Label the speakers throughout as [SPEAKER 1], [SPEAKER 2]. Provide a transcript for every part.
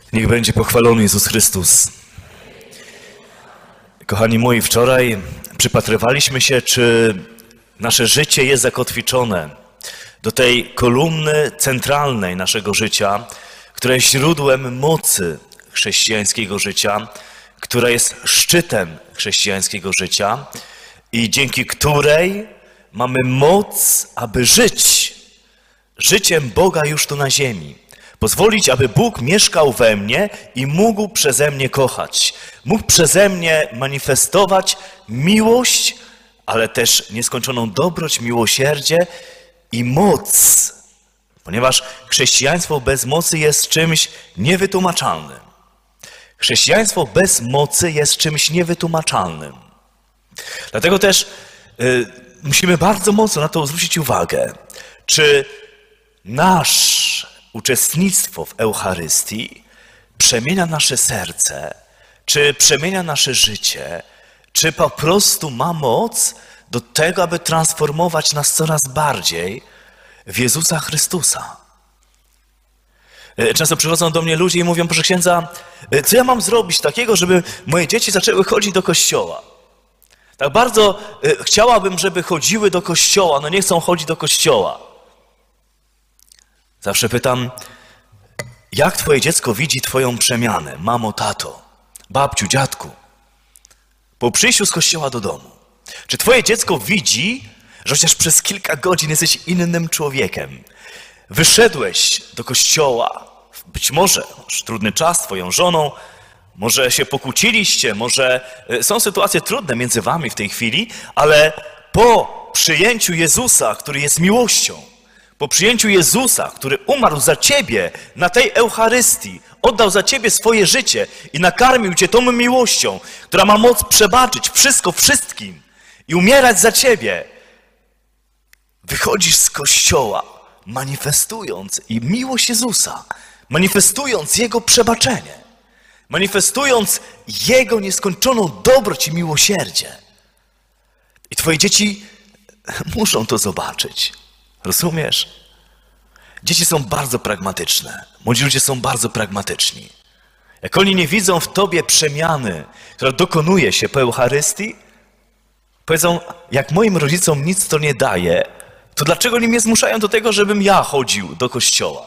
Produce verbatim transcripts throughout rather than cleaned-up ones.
[SPEAKER 1] Niech będzie pochwalony Jezus Chrystus. Kochani moi, wczoraj przypatrywaliśmy się, czy nasze życie jest zakotwiczone do tej kolumny centralnej naszego życia, która jest źródłem mocy chrześcijańskiego życia, która jest szczytem chrześcijańskiego życia i dzięki której mamy moc, aby żyć życiem Boga już tu na ziemi. Pozwolić, aby Bóg mieszkał we mnie i mógł przeze mnie kochać. Mógł przeze mnie manifestować miłość, ale też nieskończoną dobroć, miłosierdzie i moc. Ponieważ chrześcijaństwo bez mocy jest czymś niewytłumaczalnym. Chrześcijaństwo bez mocy jest czymś niewytłumaczalnym. Dlatego też y, musimy bardzo mocno na to zwrócić uwagę. Czy nasz uczestnictwo w Eucharystii przemienia nasze serce, czy przemienia nasze życie, czy po prostu ma moc do tego, aby transformować nas coraz bardziej w Jezusa Chrystusa. Często przychodzą do mnie ludzie i mówią: proszę księdza, co ja mam zrobić takiego, żeby moje dzieci zaczęły chodzić do kościoła? Tak bardzo chciałabym, żeby chodziły do kościoła, no nie chcą chodzić do kościoła. Zawsze pytam, jak twoje dziecko widzi twoją przemianę, mamo, tato, babciu, dziadku, po przyjściu z kościoła do domu? Czy twoje dziecko widzi, że chociaż przez kilka godzin jesteś innym człowiekiem? Wyszedłeś do kościoła, być może masz trudny czas z twoją żoną, może się pokłóciliście, może są sytuacje trudne między wami w tej chwili, ale po przyjęciu Jezusa, który jest miłością, po przyjęciu Jezusa, który umarł za ciebie na tej Eucharystii, oddał za ciebie swoje życie i nakarmił cię tą miłością, która ma moc przebaczyć wszystko wszystkim i umierać za ciebie, wychodzisz z kościoła, manifestując i miłość Jezusa, manifestując Jego przebaczenie, manifestując Jego nieskończoną dobroć i miłosierdzie. I twoje dzieci muszą to zobaczyć. Rozumiesz? Dzieci są bardzo pragmatyczne. Młodzi ludzie są bardzo pragmatyczni. Jak oni nie widzą w tobie przemiany, która dokonuje się po Eucharystii, powiedzą: jak moim rodzicom nic to nie daje, to dlaczego oni mnie zmuszają do tego, żebym ja chodził do kościoła?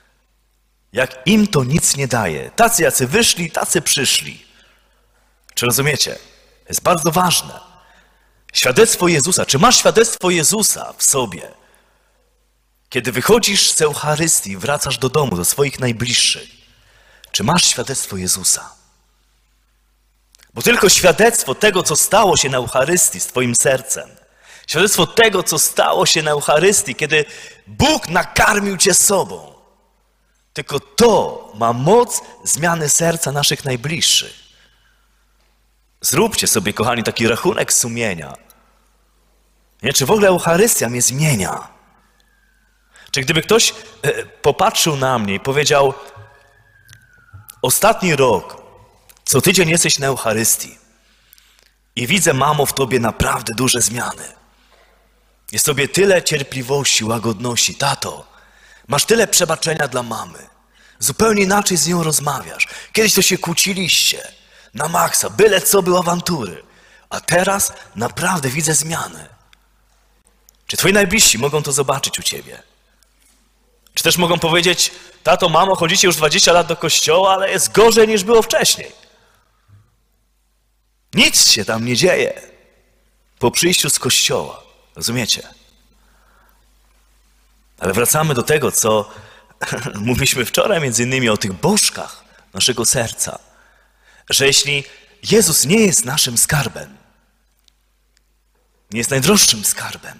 [SPEAKER 1] Jak im to nic nie daje. Tacy, jacy wyszli, tacy przyszli. Czy rozumiecie? Jest bardzo ważne. Świadectwo Jezusa. Czy masz świadectwo Jezusa w sobie? Kiedy wychodzisz z Eucharystii, wracasz do domu, do swoich najbliższych. Czy masz świadectwo Jezusa? Bo tylko świadectwo tego, co stało się na Eucharystii z twoim sercem, świadectwo tego, co stało się na Eucharystii, kiedy Bóg nakarmił cię sobą, tylko to ma moc zmiany serca naszych najbliższych. Zróbcie sobie, kochani, taki rachunek sumienia. Nie? Czy w ogóle Eucharystia mnie zmienia? Czy gdyby ktoś popatrzył na mnie i powiedział: ostatni rok, co tydzień jesteś na Eucharystii i widzę, mamo, w tobie naprawdę duże zmiany. Jest w tobie tyle cierpliwości, łagodności. Tato, masz tyle przebaczenia dla mamy. Zupełnie inaczej z nią rozmawiasz. Kiedyś to się kłóciliście na maksa, byle co były awantury. A teraz naprawdę widzę zmiany. Czy twoi najbliżsi mogą to zobaczyć u ciebie? Czy też mogą powiedzieć: tato, mamo, chodzicie już dwadzieścia lat do kościoła, ale jest gorzej niż było wcześniej. Nic się tam nie dzieje po przyjściu z kościoła. Rozumiecie? Ale wracamy do tego, co mówiliśmy wczoraj, między innymi o tych bożkach naszego serca. Że jeśli Jezus nie jest naszym skarbem, nie jest najdroższym skarbem,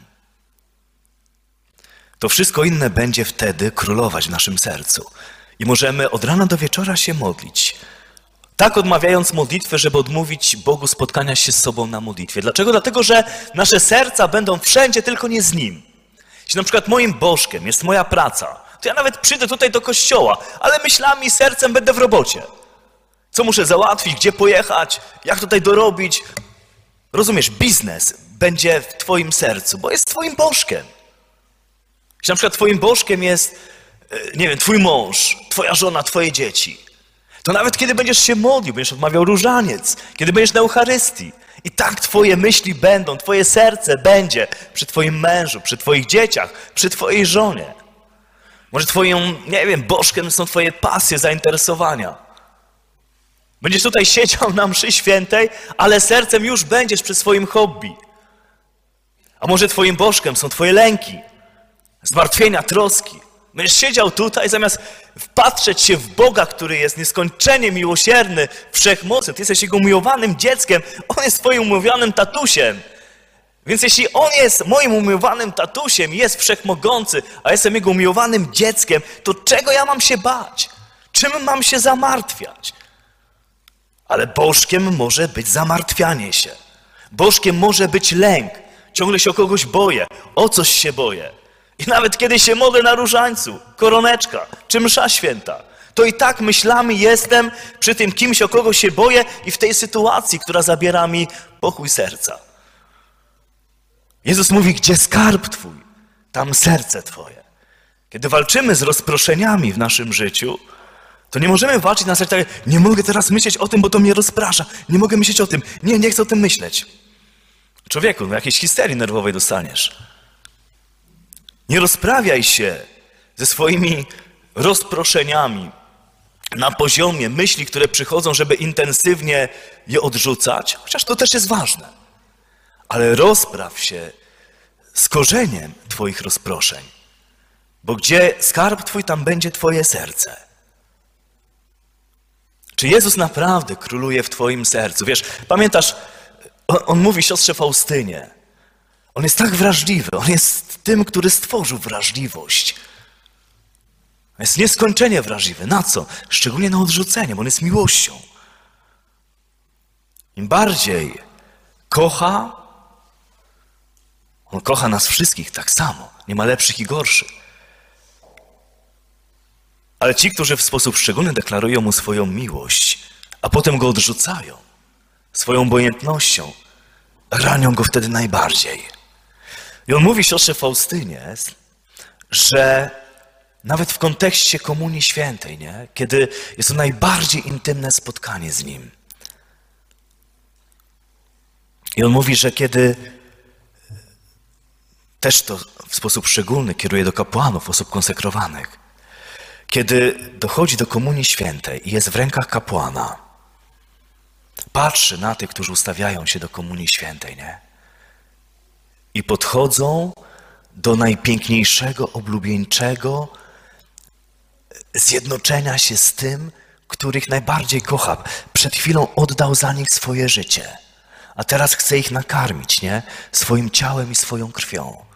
[SPEAKER 1] to wszystko inne będzie wtedy królować w naszym sercu. I możemy od rana do wieczora się modlić. Tak odmawiając modlitwę, żeby odmówić Bogu spotkania się z sobą na modlitwie. Dlaczego? Dlatego, że nasze serca będą wszędzie, tylko nie z Nim. Jeśli na przykład moim bożkiem jest moja praca, to ja nawet przyjdę tutaj do kościoła, ale myślami i sercem będę w robocie. Co muszę załatwić, gdzie pojechać, jak tutaj dorobić. Rozumiesz, biznes będzie w twoim sercu, bo jest twoim bożkiem. Jeśli na przykład twoim bożkiem jest, nie wiem, twój mąż, twoja żona, twoje dzieci, To nawet kiedy będziesz się modlił, będziesz odmawiał różaniec, kiedy będziesz na Eucharystii, i tak twoje myśli będą, twoje serce będzie przy twoim mężu, przy twoich dzieciach, przy twojej żonie. Może twoją, nie wiem, bożkiem są twoje pasje, zainteresowania. Będziesz tutaj siedział na mszy świętej, ale sercem już będziesz przy swoim hobby. A może twoim bożkiem są twoje lęki, zmartwienia, troski. Będziesz siedział tutaj, zamiast wpatrzeć się w Boga, który jest nieskończenie miłosierny, wszechmocny. Ty jesteś Jego umiłowanym dzieckiem, On jest twoim umiłowanym tatusiem. Więc jeśli On jest moim umiłowanym tatusiem, jest wszechmogący, a jestem Jego umiłowanym dzieckiem, to czego ja mam się bać? Czym mam się zamartwiać? Ale bożkiem może być zamartwianie się. Bożkiem może być lęk. Ciągle się o kogoś boję, o coś się boję. I nawet kiedy się modlę na różańcu, koroneczka czy msza święta, to i tak myślami jestem przy tym kimś, o kogo się boję i w tej sytuacji, która zabiera mi pokój serca. Jezus mówi, gdzie skarb Twój, tam serce Twoje. Kiedy walczymy z rozproszeniami w naszym życiu, to nie możemy walczyć na serce, tak, nie mogę teraz myśleć o tym, bo to mnie rozprasza. Nie mogę myśleć o tym. Nie, nie chcę o tym myśleć. Człowieku, no jakiejś histerii nerwowej dostaniesz. Nie rozprawiaj się ze swoimi rozproszeniami na poziomie myśli, które przychodzą, żeby intensywnie je odrzucać, chociaż to też jest ważne. Ale rozpraw się z korzeniem Twoich rozproszeń, bo gdzie skarb Twój, tam będzie Twoje serce. Czy Jezus naprawdę króluje w Twoim sercu? Wiesz, pamiętasz, on, on mówi siostrze Faustynie, on jest tak wrażliwy, on jest tym, który stworzył wrażliwość. On jest nieskończenie wrażliwy. Na co? Szczególnie na odrzucenie, bo on jest miłością. Im bardziej kocha, on kocha nas wszystkich tak samo. Nie ma lepszych i gorszych. Ale ci, którzy w sposób szczególny deklarują mu swoją miłość, a potem go odrzucają swoją obojętnością, ranią go wtedy najbardziej. I on mówi siostrze Faustynie, że nawet w kontekście Komunii Świętej, nie? Kiedy jest to najbardziej intymne spotkanie z Nim. I on mówi, że kiedy też to w sposób szczególny kieruje do kapłanów, osób konsekrowanych, kiedy dochodzi do Komunii Świętej i jest w rękach kapłana, patrzy na tych, którzy ustawiają się do Komunii Świętej, nie? I podchodzą do najpiękniejszego, oblubieńczego zjednoczenia się z tym, których najbardziej kocha. Przed chwilą oddał za nich swoje życie, a teraz chce ich nakarmić, nie? Swoim ciałem i swoją krwią.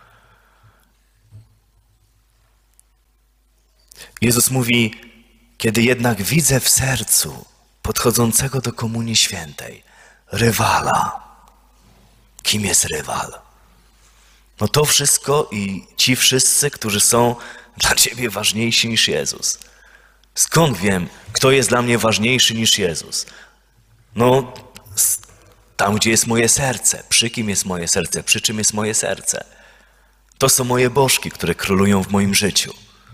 [SPEAKER 1] Jezus mówi, kiedy jednak widzę w sercu podchodzącego do Komunii Świętej rywala. Kim jest rywal? No to wszystko i ci wszyscy, którzy są dla Ciebie ważniejsi niż Jezus. Skąd wiem, kto jest dla mnie ważniejszy niż Jezus? No, tam, gdzie jest moje serce. Przy kim jest moje serce? Przy czym jest moje serce? To są moje bożki, które królują w moim życiu.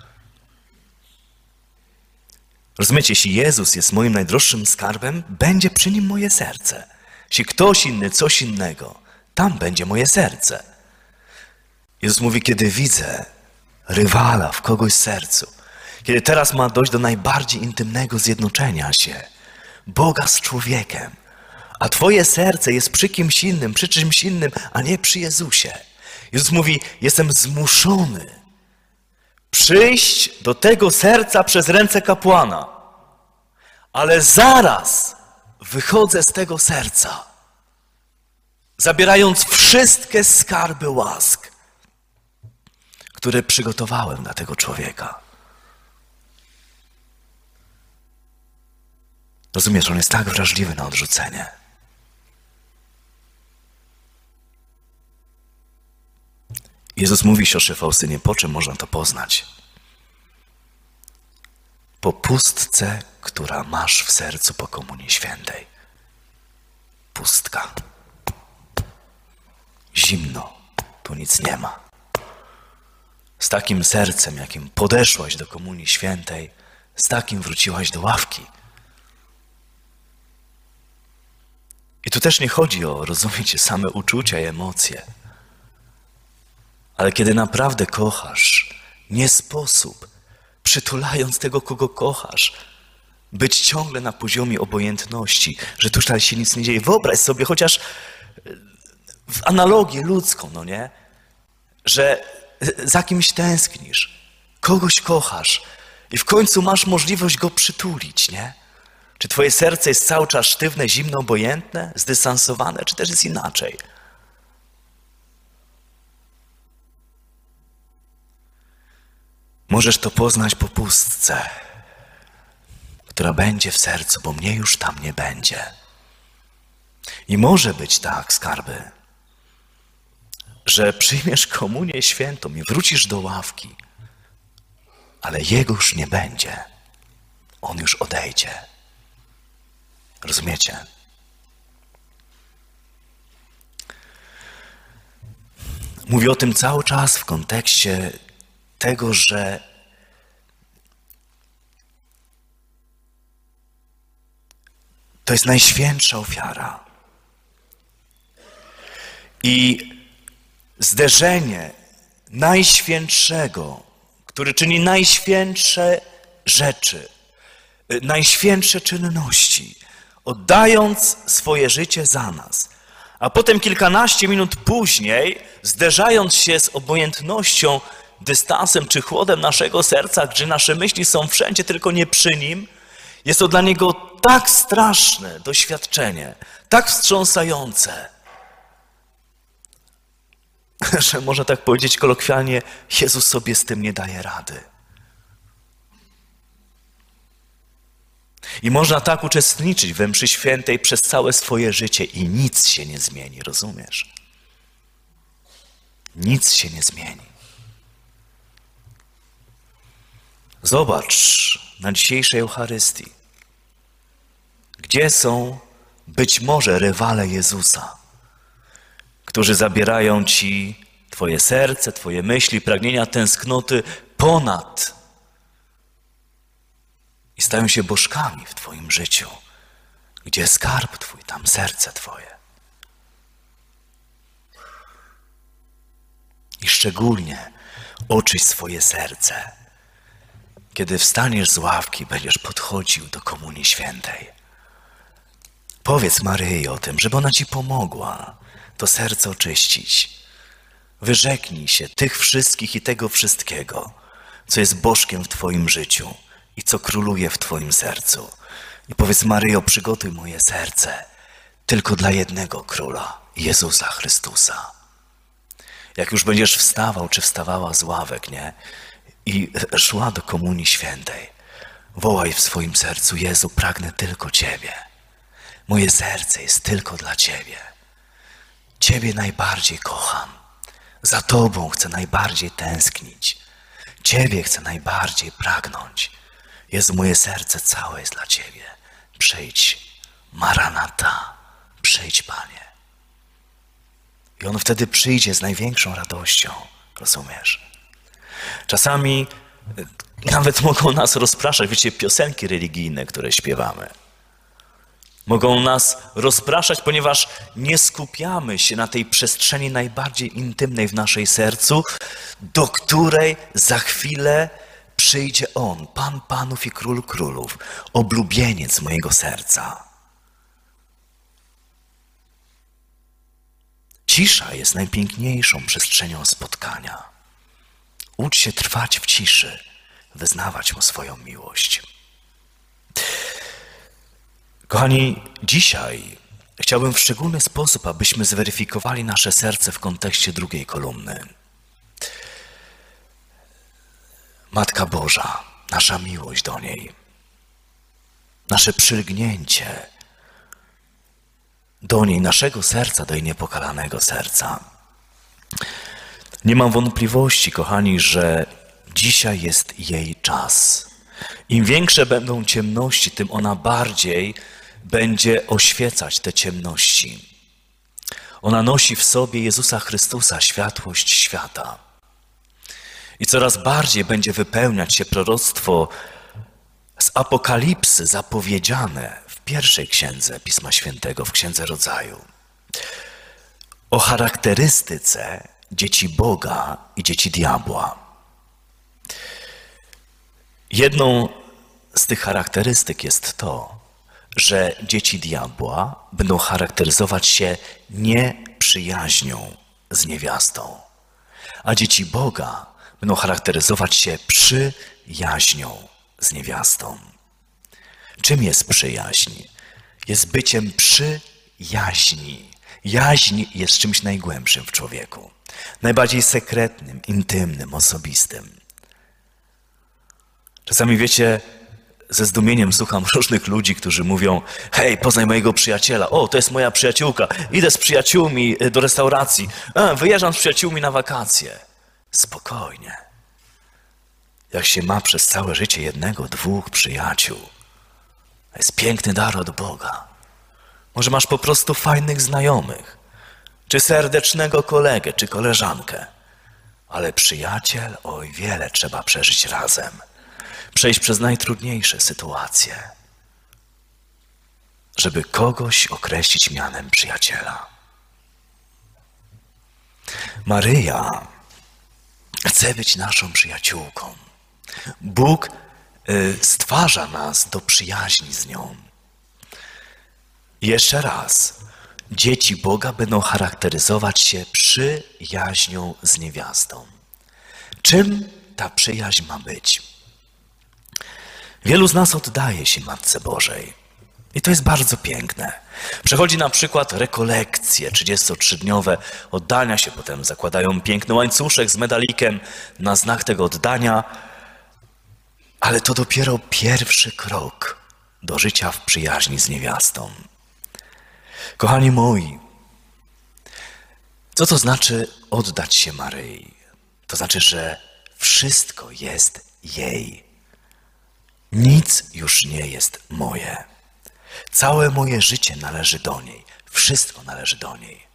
[SPEAKER 1] Rozumiecie, jeśli Jezus jest moim najdroższym skarbem, będzie przy Nim moje serce. Jeśli ktoś inny, coś innego, tam będzie moje serce. Jezus mówi, kiedy widzę rywala w kogoś sercu, kiedy teraz ma dojść do najbardziej intymnego zjednoczenia się Boga z człowiekiem, a Twoje serce jest przy kimś innym, przy czymś innym, a nie przy Jezusie. Jezus mówi, jestem zmuszony przyjść do tego serca przez ręce kapłana, ale zaraz wychodzę z tego serca, zabierając wszystkie skarby łask, które przygotowałem dla tego człowieka. Rozumiesz, on jest tak wrażliwy na odrzucenie. Jezus mówi siostrze Faustynie, po czym można to poznać? Po pustce, która masz w sercu po Komunii Świętej. Pustka. Zimno. Tu nic nie ma. Z takim sercem, jakim podeszłaś do Komunii Świętej, z takim wróciłaś do ławki. I tu też nie chodzi o, rozumiecie, same uczucia i emocje. Ale kiedy naprawdę kochasz, nie sposób, przytulając tego, kogo kochasz, być ciągle na poziomie obojętności, że tu tutaj się nic nie dzieje. Wyobraź sobie chociaż w analogię ludzką, no nie? Że za kimś tęsknisz, kogoś kochasz i w końcu masz możliwość go przytulić, nie? Czy twoje serce jest cały czas sztywne, zimno, obojętne, zdystansowane, czy też jest inaczej? Możesz to poznać po pustce, która będzie w sercu, bo mnie już tam nie będzie. I może być tak, skarby, że przyjmiesz komunię świętą i wrócisz do ławki, ale Jego już nie będzie. On już odejdzie. Rozumiecie? Mówię o tym cały czas w kontekście tego, że to jest najświętsza ofiara. I zderzenie najświętszego, który czyni najświętsze rzeczy, najświętsze czynności, oddając swoje życie za nas, a potem kilkanaście minut później, zderzając się z obojętnością, dystansem czy chłodem naszego serca, gdzie nasze myśli są wszędzie, tylko nie przy Nim, jest to dla Niego tak straszne doświadczenie, tak wstrząsające, że można tak powiedzieć kolokwialnie, Jezus sobie z tym nie daje rady. I można tak uczestniczyć we mszy świętej przez całe swoje życie i nic się nie zmieni, rozumiesz? Nic się nie zmieni. Zobacz na dzisiejszej Eucharystii, gdzie są być może rywale Jezusa, którzy zabierają ci twoje serce, twoje myśli, pragnienia, tęsknoty ponad i stają się bożkami w twoim życiu. Gdzie skarb twój, tam serce twoje. I szczególnie oczyś swoje serce, kiedy wstaniesz z ławki, będziesz podchodził do Komunii Świętej. Powiedz Maryi o tym, żeby ona ci pomogła to serce oczyścić. Wyrzeknij się tych wszystkich i tego wszystkiego, co jest bożkiem w twoim życiu i co króluje w twoim sercu. I powiedz: Maryjo, przygotuj moje serce tylko dla jednego Króla, Jezusa Chrystusa. Jak już będziesz wstawał czy wstawała z ławek, nie? I szła do Komunii Świętej, wołaj w swoim sercu: Jezu, pragnę tylko Ciebie. Moje serce jest tylko dla Ciebie. Ciebie najbardziej kocham. Za Tobą chcę najbardziej tęsknić. Ciebie chcę najbardziej pragnąć. Jezu, moje serce całe jest dla Ciebie. Przyjdź, Maranata, przyjdź, Panie. I On wtedy przyjdzie z największą radością, rozumiesz? Czasami nawet mogą nas rozpraszać, wiecie, piosenki religijne, które śpiewamy. Mogą nas rozpraszać, ponieważ nie skupiamy się na tej przestrzeni najbardziej intymnej w naszej sercu, do której za chwilę przyjdzie On, Pan Panów i Król Królów, oblubieniec mojego serca. Cisza jest najpiękniejszą przestrzenią spotkania. Ucz się trwać w ciszy, wyznawać Mu swoją miłość. Kochani, dzisiaj chciałbym w szczególny sposób, abyśmy zweryfikowali nasze serce w kontekście drugiej kolumny. Matka Boża, nasza miłość do niej, nasze przylgnięcie do niej, naszego serca, do jej niepokalanego serca. Nie mam wątpliwości, kochani, że dzisiaj jest jej czas. Im większe będą ciemności, tym ona bardziej będzie oświecać te ciemności. Ona nosi w sobie Jezusa Chrystusa, światłość świata. I coraz bardziej będzie wypełniać się proroctwo z Apokalipsy zapowiedziane w pierwszej księdze Pisma Świętego, w Księdze Rodzaju, o charakterystyce dzieci Boga i dzieci diabła. Jedną z tych charakterystyk jest to, że dzieci diabła będą charakteryzować się nieprzyjaźnią z niewiastą, a dzieci Boga będą charakteryzować się przyjaźnią z niewiastą. Czym jest przyjaźń? Jest byciem przyjaźni. Jaźń jest czymś najgłębszym w człowieku, najbardziej sekretnym, intymnym, osobistym. Czasami, wiecie, ze zdumieniem słucham różnych ludzi, którzy mówią: hej, poznaj mojego przyjaciela, o, to jest moja przyjaciółka, idę z przyjaciółmi do restauracji, a, wyjeżdżam z przyjaciółmi na wakacje. Spokojnie. Jak się ma przez całe życie jednego, dwóch przyjaciół, to jest piękny dar od Boga. Może masz po prostu fajnych znajomych, czy serdecznego kolegę, czy koleżankę, ale przyjaciel, oj, wiele trzeba przeżyć razem. Przejść przez najtrudniejsze sytuacje, żeby kogoś określić mianem przyjaciela. Maryja chce być naszą przyjaciółką. Bóg y, stwarza nas do przyjaźni z nią. I jeszcze raz, dzieci Boga będą charakteryzować się przyjaźnią z niewiastą. Czym ta przyjaźń ma być? Wielu z nas oddaje się Matce Bożej i to jest bardzo piękne. Przechodzi na przykład rekolekcje trzydziestotrzydniowe oddania się, potem zakładają piękny łańcuszek z medalikiem na znak tego oddania, ale to dopiero pierwszy krok do życia w przyjaźni z niewiastą. Kochani moi, co to znaczy oddać się Maryi? To znaczy, że wszystko jest jej. Nic już nie jest moje. Całe moje życie należy do niej. Wszystko należy do niej.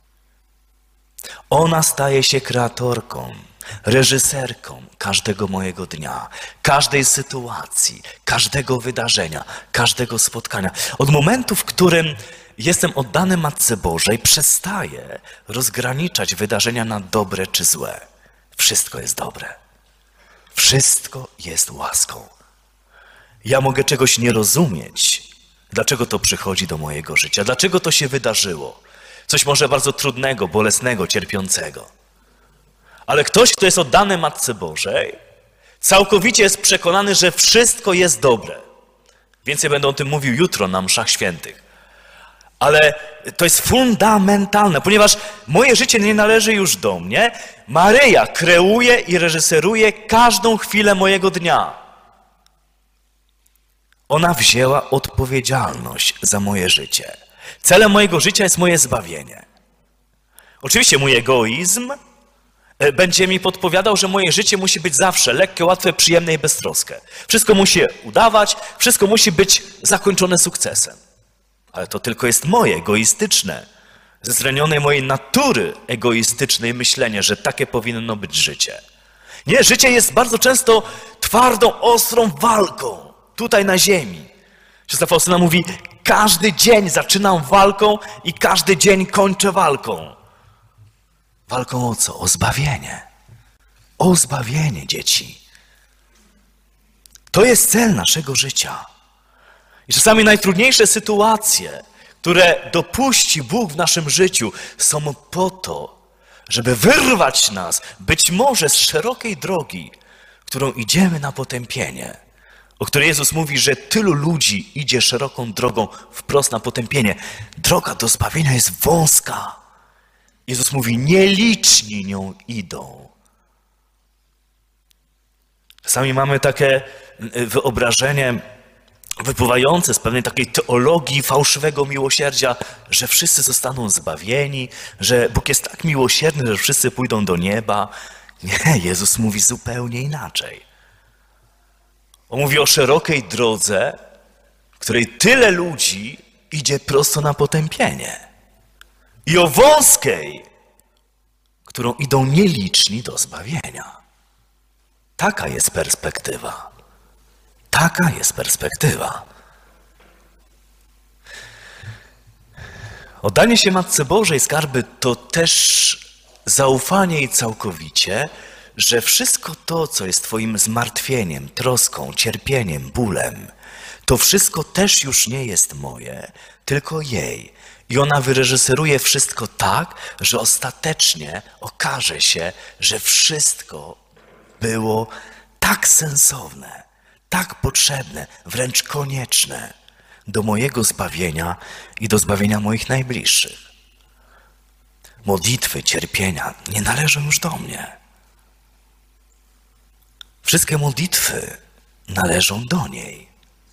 [SPEAKER 1] Ona staje się kreatorką, reżyserką każdego mojego dnia, każdej sytuacji, każdego wydarzenia, każdego spotkania. Od momentu, w którym jestem oddany Matce Bożej, przestaję rozgraniczać wydarzenia na dobre czy złe. Wszystko jest dobre. Wszystko jest łaską. Ja mogę czegoś nie rozumieć, dlaczego to przychodzi do mojego życia, dlaczego to się wydarzyło. Coś może bardzo trudnego, bolesnego, cierpiącego. Ale ktoś, kto jest oddany Matce Bożej, całkowicie jest przekonany, że wszystko jest dobre. Więcej będę o tym mówił jutro na mszach świętych. Ale to jest fundamentalne, ponieważ moje życie nie należy już do mnie. Maryja kreuje i reżyseruje każdą chwilę mojego dnia. Ona wzięła odpowiedzialność za moje życie. Celem mojego życia jest moje zbawienie. Oczywiście mój egoizm będzie mi podpowiadał, że moje życie musi być zawsze lekkie, łatwe, przyjemne i beztroskie. Wszystko musi udawać, wszystko musi być zakończone sukcesem. Ale to tylko jest moje egoistyczne, ze zranionej mojej natury egoistycznej myślenie, że takie powinno być życie. Nie, życie jest bardzo często twardą, ostrą walką. Tutaj na ziemi. Siostra Faustyna mówi, każdy dzień zaczynam walką i każdy dzień kończę walką. Walką o co? O zbawienie. O zbawienie dzieci. To jest cel naszego życia. I czasami najtrudniejsze sytuacje, które dopuści Bóg w naszym życiu, są po to, żeby wyrwać nas być może z szerokiej drogi, którą idziemy na potępienie. O której Jezus mówi, że tylu ludzi idzie szeroką drogą wprost na potępienie. Droga do zbawienia jest wąska. Jezus mówi, nieliczni nią idą. Czasami mamy takie wyobrażenie wypływające z pewnej takiej teologii fałszywego miłosierdzia, że wszyscy zostaną zbawieni, że Bóg jest tak miłosierny, że wszyscy pójdą do nieba. Nie, Jezus mówi zupełnie inaczej. On mówi o szerokiej drodze, w której tyle ludzi idzie prosto na potępienie. I o wąskiej, którą idą nieliczni do zbawienia. Taka jest perspektywa. Taka jest perspektywa. Oddanie się Matce Bożej, skarby, to też zaufanie jej całkowicie, że wszystko to, co jest twoim zmartwieniem, troską, cierpieniem, bólem, to wszystko też już nie jest moje, tylko jej. I ona wyreżyseruje wszystko tak, że ostatecznie okaże się, że wszystko było tak sensowne, tak potrzebne, wręcz konieczne do mojego zbawienia i do zbawienia moich najbliższych. Modlitwy, cierpienia nie należą już do mnie. Wszystkie modlitwy należą do niej.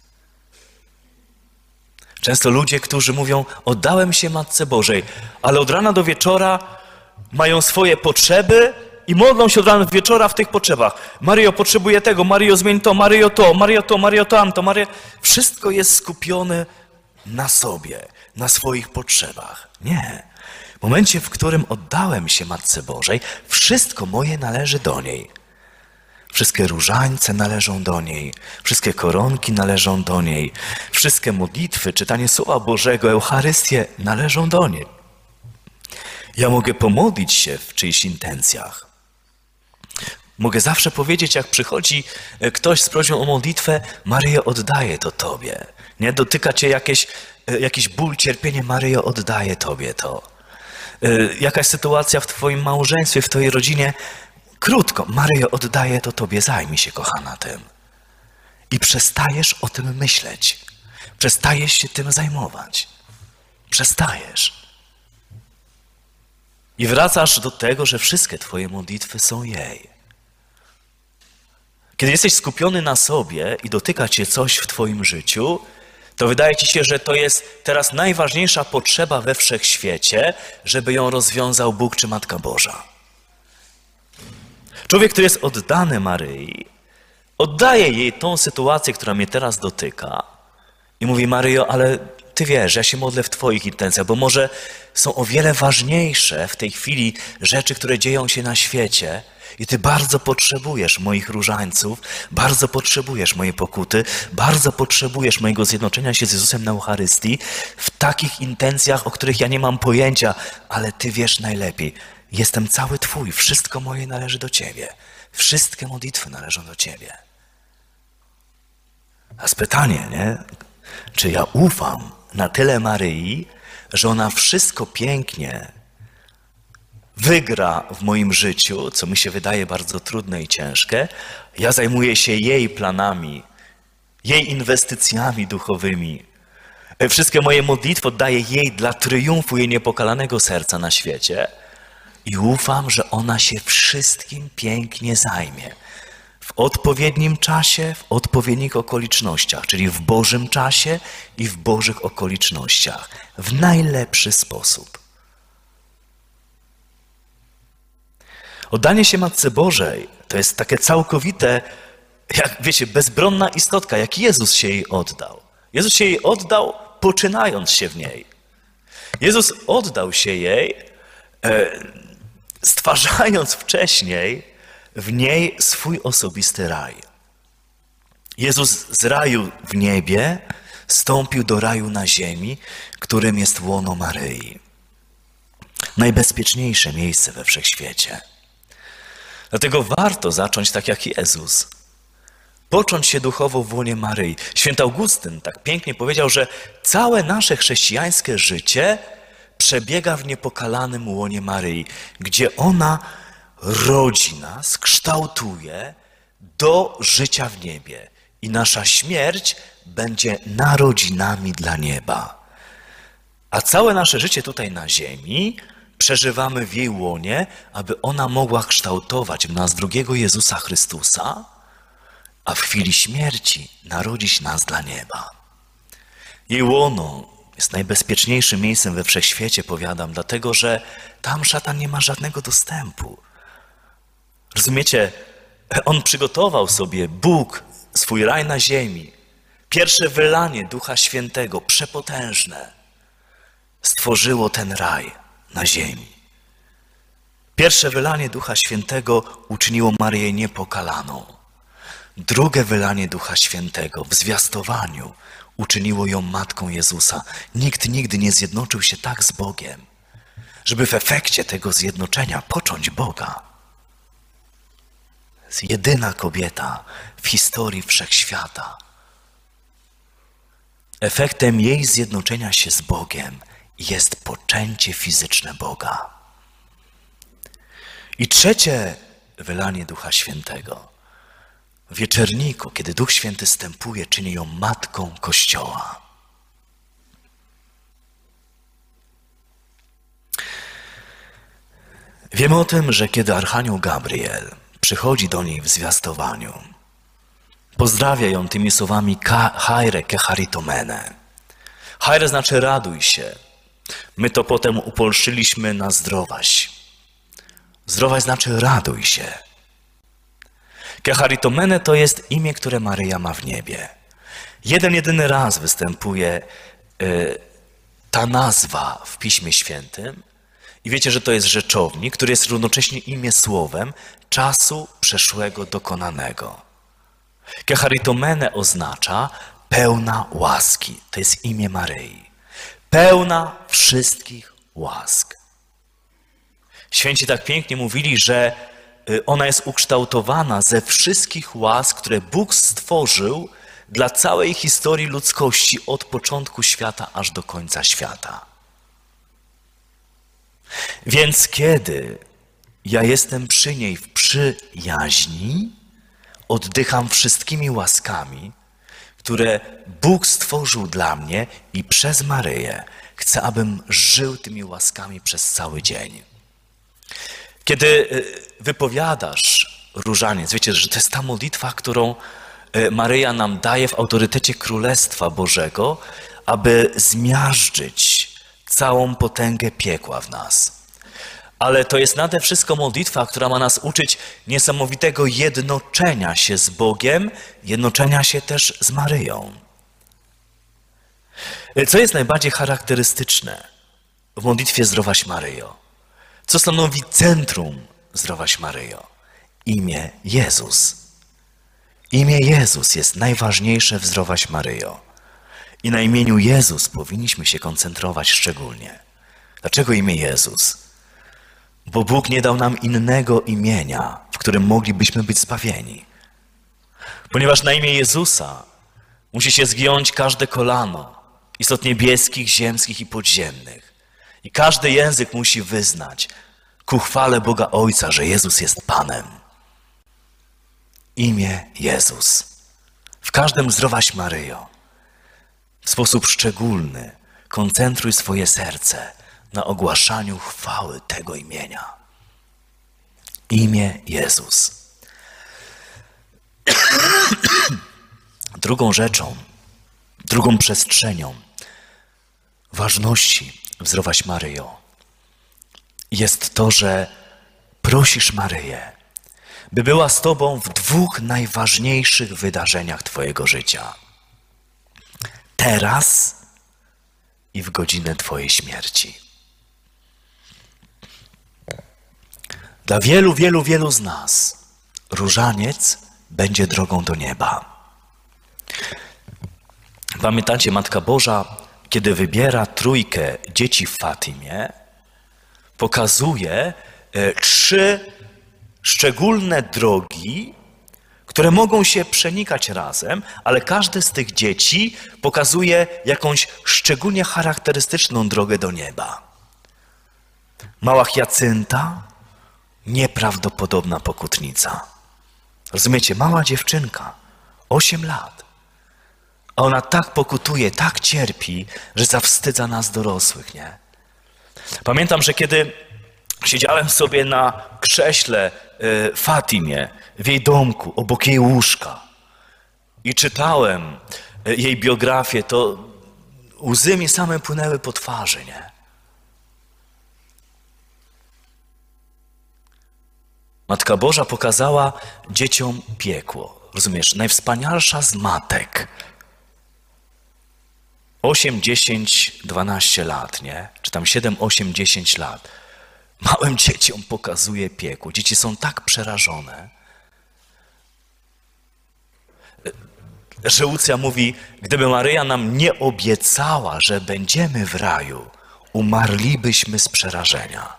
[SPEAKER 1] Często ludzie, którzy mówią, oddałem się Matce Bożej, ale od rana do wieczora mają swoje potrzeby i modlą się od rana do wieczora w tych potrzebach. Maryjo, potrzebuję tego, Maryjo, zmień to, Maryjo to, Maryjo to, Maryjo tamto, Maryjo... Wszystko jest skupione na sobie, na swoich potrzebach. Nie. W momencie, w którym oddałem się Matce Bożej, wszystko moje należy do niej. Wszystkie różańce należą do niej, wszystkie koronki należą do niej, wszystkie modlitwy, czytanie Słowa Bożego, Eucharystię należą do niej. Ja mogę pomodlić się w czyichś intencjach. Mogę zawsze powiedzieć, jak przychodzi ktoś z prośbą o modlitwę, Maryjo, oddaję to Tobie. Nie dotyka Cię jakieś, jakiś ból, cierpienie, Maryjo, oddaję Tobie to. Jakaś sytuacja w Twoim małżeństwie, w Twojej rodzinie, krótko, Maryjo, oddaję to Tobie, zajmij się, kochana, tym. I przestajesz o tym myśleć. Przestajesz się tym zajmować. Przestajesz. I wracasz do tego, że wszystkie Twoje modlitwy są jej. Kiedy jesteś skupiony na sobie i dotyka Cię coś w Twoim życiu, to wydaje Ci się, że to jest teraz najważniejsza potrzeba we wszechświecie, żeby ją rozwiązał Bóg czy Matka Boża. Człowiek, który jest oddany Maryi, oddaje jej tą sytuację, która mnie teraz dotyka i mówi, Maryjo, ale Ty wiesz, ja się modlę w Twoich intencjach, bo może są o wiele ważniejsze w tej chwili rzeczy, które dzieją się na świecie i Ty bardzo potrzebujesz moich różańców, bardzo potrzebujesz mojej pokuty, bardzo potrzebujesz mojego zjednoczenia się z Jezusem na Eucharystii w takich intencjach, o których ja nie mam pojęcia, ale Ty wiesz najlepiej. Jestem cały Twój, wszystko moje należy do Ciebie. Wszystkie modlitwy należą do Ciebie. A pytanie, nie? Czy ja ufam na tyle Maryi, że ona wszystko pięknie wygra w moim życiu, co mi się wydaje bardzo trudne i ciężkie. Ja zajmuję się jej planami, jej inwestycjami duchowymi. Wszystkie moje modlitwy oddaję jej dla triumfu jej niepokalanego serca na świecie. I ufam, że ona się wszystkim pięknie zajmie. W odpowiednim czasie, w odpowiednich okolicznościach, czyli w Bożym czasie i w Bożych okolicznościach. W najlepszy sposób. Oddanie się Matce Bożej to jest takie całkowite, jak wiecie, bezbronna istotka, jak Jezus się jej oddał. Jezus się jej oddał, poczynając się w niej. Jezus oddał się jej, e, stwarzając wcześniej w niej swój osobisty raj. Jezus z raju w niebie stąpił do raju na ziemi, którym jest łono Maryi. Najbezpieczniejsze miejsce we wszechświecie. Dlatego warto zacząć tak jak Jezus. Począć się duchowo w łonie Maryi. Święty Augustyn tak pięknie powiedział, że całe nasze chrześcijańskie życie przebiega w niepokalanym łonie Maryi, gdzie ona rodzi nas, kształtuje do życia w niebie. I nasza śmierć będzie narodzinami dla nieba. A całe nasze życie tutaj na ziemi przeżywamy w jej łonie, aby ona mogła kształtować w nas drugiego Jezusa Chrystusa, a w chwili śmierci narodzić nas dla nieba. Jej łono jest najbezpieczniejszym miejscem we wszechświecie, powiadam, dlatego że tam szatan nie ma żadnego dostępu. Rozumiecie? On przygotował sobie, Bóg, swój raj na ziemi. Pierwsze wylanie Ducha Świętego, przepotężne, stworzyło ten raj na ziemi. Pierwsze wylanie Ducha Świętego uczyniło Maryję niepokalaną. Drugie wylanie Ducha Świętego w zwiastowaniu uczyniło ją matką Jezusa. Nikt nigdy nie zjednoczył się tak z Bogiem, żeby w efekcie tego zjednoczenia począć Boga. Jest jedyna kobieta w historii wszechświata. Efektem jej zjednoczenia się z Bogiem jest poczęcie fizyczne Boga. I trzecie wylanie Ducha Świętego. W wieczerniku, kiedy Duch Święty zstępuje, czyni ją matką Kościoła. Wiemy o tym, że kiedy Archanioł Gabriel przychodzi do niej w zwiastowaniu, pozdrawia ją tymi słowami Chaire ke charitomene. Chaire znaczy raduj się. My to potem upolszyliśmy na zdrowaś. Zdrowaś znaczy raduj się. Ke charitomene to jest imię, które Maryja ma w niebie. Jeden, jedyny raz występuje y, ta nazwa w Piśmie Świętym i wiecie, że to jest rzeczownik, który jest równocześnie imię słowem czasu przeszłego dokonanego. Ke charitomene oznacza pełna łaski. To jest imię Maryi. Pełna wszystkich łask. Święci tak pięknie mówili, że ona jest ukształtowana ze wszystkich łask, które Bóg stworzył dla całej historii ludzkości od początku świata aż do końca świata. Więc kiedy ja jestem przy niej w przyjaźni, oddycham wszystkimi łaskami, które Bóg stworzył dla mnie i przez Maryję chcę, abym żył tymi łaskami przez cały dzień. Kiedy wypowiadasz różaniec, wiecie, że to jest ta modlitwa, którą Maryja nam daje w autorytecie Królestwa Bożego, aby zmiażdżyć całą potęgę piekła w nas. Ale to jest nade wszystko modlitwa, która ma nas uczyć niesamowitego jednoczenia się z Bogiem, jednoczenia się też z Maryją. Co jest najbardziej charakterystyczne w modlitwie Zdrowaś Maryjo? Co stanowi centrum Zdrowaś Maryjo? Imię Jezus. Imię Jezus jest najważniejsze w Zdrowaś Maryjo. I na imieniu Jezus powinniśmy się koncentrować szczególnie. Dlaczego imię Jezus? Bo Bóg nie dał nam innego imienia, w którym moglibyśmy być zbawieni. Ponieważ na imię Jezusa musi się zgiąć każde kolano istot niebieskich, ziemskich i podziemnych. I każdy język musi wyznać ku chwale Boga Ojca, że Jezus jest Panem. Imię Jezus. W każdym Zdrowaś Maryjo. W sposób szczególny koncentruj swoje serce na ogłaszaniu chwały tego imienia. Imię Jezus. Drugą rzeczą, drugą przestrzenią ważności w Zdrowaś Maryjo jest to, że prosisz Maryję, by była z Tobą w dwóch najważniejszych wydarzeniach Twojego życia. Teraz i w godzinę Twojej śmierci. Dla wielu, wielu, wielu z nas różaniec będzie drogą do nieba. Pamiętacie, Matka Boża, kiedy wybiera trójkę dzieci w Fatimie, pokazuje e, trzy szczególne drogi, które mogą się przenikać razem, ale każde z tych dzieci pokazuje jakąś szczególnie charakterystyczną drogę do nieba. Mała Hiacynta, nieprawdopodobna pokutnica. Rozumiecie, mała dziewczynka, osiem lat. A ona tak pokutuje, tak cierpi, że zawstydza nas dorosłych, nie? Pamiętam, że kiedy siedziałem sobie na krześle w Fatimie, w jej domku, obok jej łóżka i czytałem jej biografię, to łzy mi same płynęły po twarzy, nie? Matka Boża pokazała dzieciom piekło. Rozumiesz? Najwspanialsza z matek. osiem, dziesięć, dwanaście lat, nie? Czy tam siedem, osiem, dziesięć lat. Małym dzieciom pokazuje piekło. Dzieci są tak przerażone. że Łucja mówi, gdyby Maryja nam nie obiecała, że będziemy w raju, umarlibyśmy z przerażenia.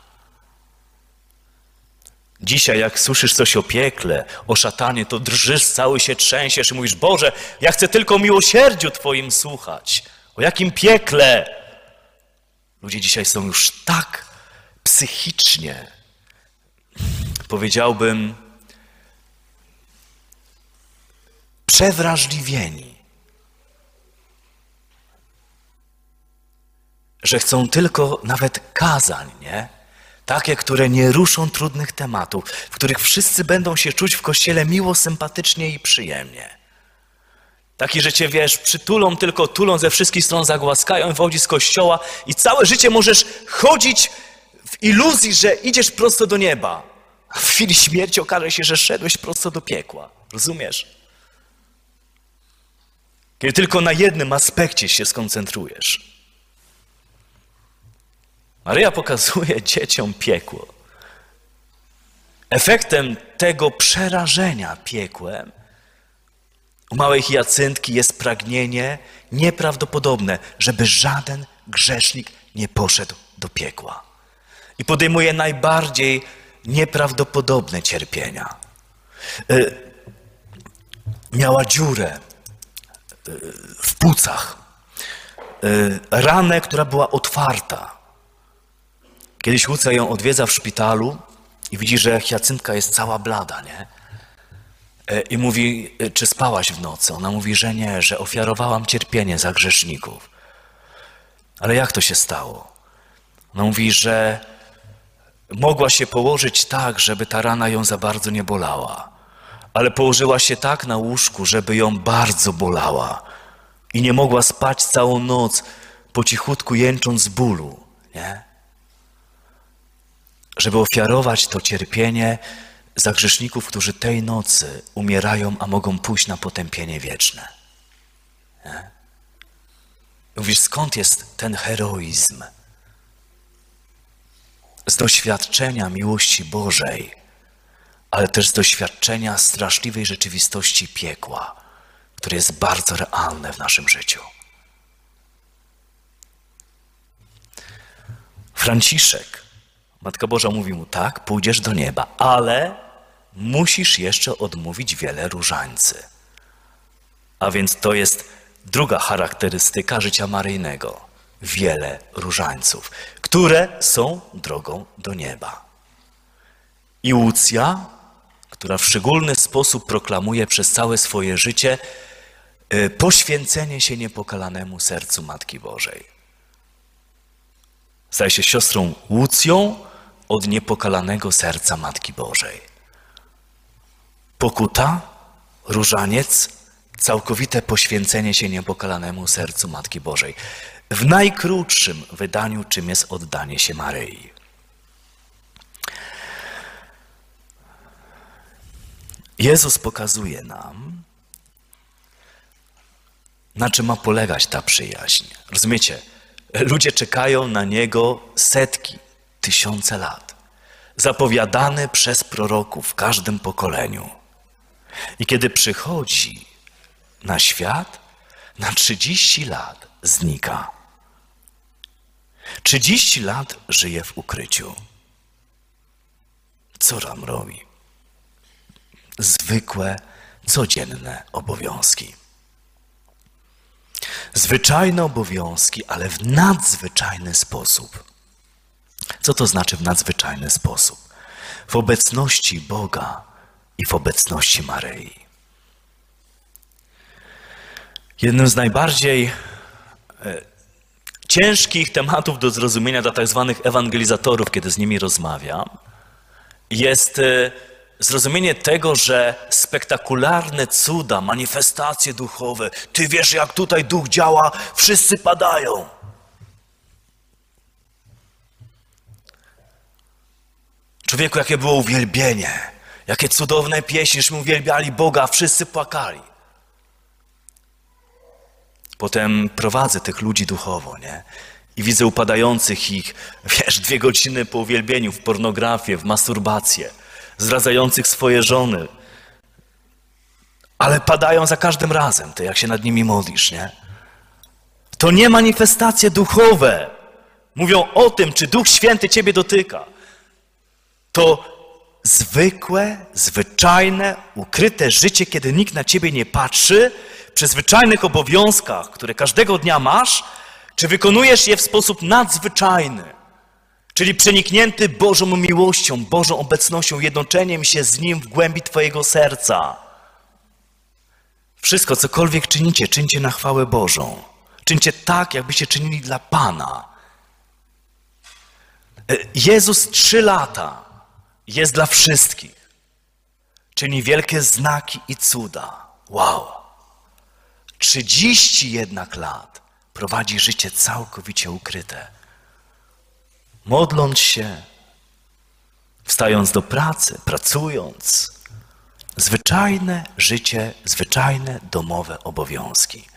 [SPEAKER 1] Dzisiaj jak słyszysz coś o piekle, o szatanie, to drżysz, cały się trzęsiesz i mówisz, Boże, ja chcę tylko o miłosierdziu Twoim słuchać. O jakim piekle? Ludzie dzisiaj są już tak psychicznie, powiedziałbym, przewrażliwieni, że chcą tylko nawet kazań, nie? Takie, które nie ruszą trudnych tematów, w których wszyscy będą się czuć w kościele miło, sympatycznie i przyjemnie. Taki, że cię, wiesz, przytulą, tylko tulą ze wszystkich stron, zagłaskają i wychodzi z kościoła i całe życie możesz chodzić w iluzji, że idziesz prosto do nieba. A w chwili śmierci okaże się, że szedłeś prosto do piekła. Rozumiesz? Kiedy tylko na jednym aspekcie się skoncentrujesz. Maryja pokazuje dzieciom piekło. Efektem tego przerażenia piekłem u małej Hiacyntki jest pragnienie nieprawdopodobne, żeby żaden grzesznik nie poszedł do piekła. I podejmuje najbardziej nieprawdopodobne cierpienia. Miała dziurę w płucach, ranę, która była otwarta. Kiedyś Łucja ją odwiedza w szpitalu i widzi, że Hiacyntka jest cała blada, nie? I mówi, czy spałaś w nocy? Ona mówi, że nie, że ofiarowałam cierpienie za grzeszników. Ale jak to się stało? Ona mówi, że mogła się położyć tak, żeby ta rana ją za bardzo nie bolała. Ale położyła się tak na łóżku, żeby ją bardzo bolała. I nie mogła spać całą noc, po cichutku jęcząc z bólu, nie? Żeby ofiarować to cierpienie za grzeszników, którzy tej nocy umierają, a mogą pójść na potępienie wieczne. Nie? Mówisz, skąd jest ten heroizm? Z doświadczenia miłości Bożej, ale też z doświadczenia straszliwej rzeczywistości piekła, które jest bardzo realne w naszym życiu. Franciszek, Matka Boża mówi mu, tak, pójdziesz do nieba, ale musisz jeszcze odmówić wiele różańcy. A więc to jest druga charakterystyka życia maryjnego. Wiele różańców, które są drogą do nieba. I Łucja, która w szczególny sposób proklamuje przez całe swoje życie poświęcenie się niepokalanemu sercu Matki Bożej. Staje się siostrą Łucją od niepokalanego serca Matki Bożej. Pokuta, różaniec, całkowite poświęcenie się niepokalanemu sercu Matki Bożej. W najkrótszym wydaniu, czym jest oddanie się Maryi. Jezus pokazuje nam, na czym ma polegać ta przyjaźń. Rozumiecie? Ludzie czekają na Niego setki, tysiące lat. Zapowiadany przez proroków w każdym pokoleniu. I kiedy przychodzi na świat, na trzydzieści lat znika. trzydzieści lat żyje w ukryciu. Co tam robi? Zwykłe, codzienne obowiązki. Zwyczajne obowiązki, ale w nadzwyczajny sposób. Co to znaczy w nadzwyczajny sposób? W obecności Boga i w obecności Maryi. Jednym z najbardziej e, ciężkich tematów do zrozumienia dla tak zwanych ewangelizatorów, kiedy z nimi rozmawiam, jest e, zrozumienie tego, że spektakularne cuda, manifestacje duchowe, ty wiesz, jak tutaj duch działa, wszyscy padają. Człowieku, jakie było uwielbienie, jakie cudowne pieśni, żeśmy uwielbiali Boga, a wszyscy płakali. Potem prowadzę tych ludzi duchowo, nie? I widzę upadających ich, wiesz, dwie godziny po uwielbieniu w pornografię, w masturbację, zdradzających swoje żony. ale padają za każdym razem, ty jak się nad nimi modlisz, nie? To nie manifestacje duchowe. Mówią o tym, czy Duch Święty ciebie dotyka. To zwykłe, zwyczajne, ukryte życie, kiedy nikt na ciebie nie patrzy, przy zwyczajnych obowiązkach, które każdego dnia masz, czy wykonujesz je w sposób nadzwyczajny, czyli przeniknięty Bożą miłością, Bożą obecnością, jednoczeniem się z Nim w głębi twojego serca. Wszystko, cokolwiek czynicie, czyńcie na chwałę Bożą. Czyńcie tak, jakbyście czynili dla Pana. Jezus trzy lata jest dla wszystkich. Czyni wielkie znaki i cuda. Wow. Trzydzieści jednak lat prowadzi życie całkowicie ukryte. Modląc się, wstając do pracy, pracując. Zwyczajne życie, zwyczajne domowe obowiązki.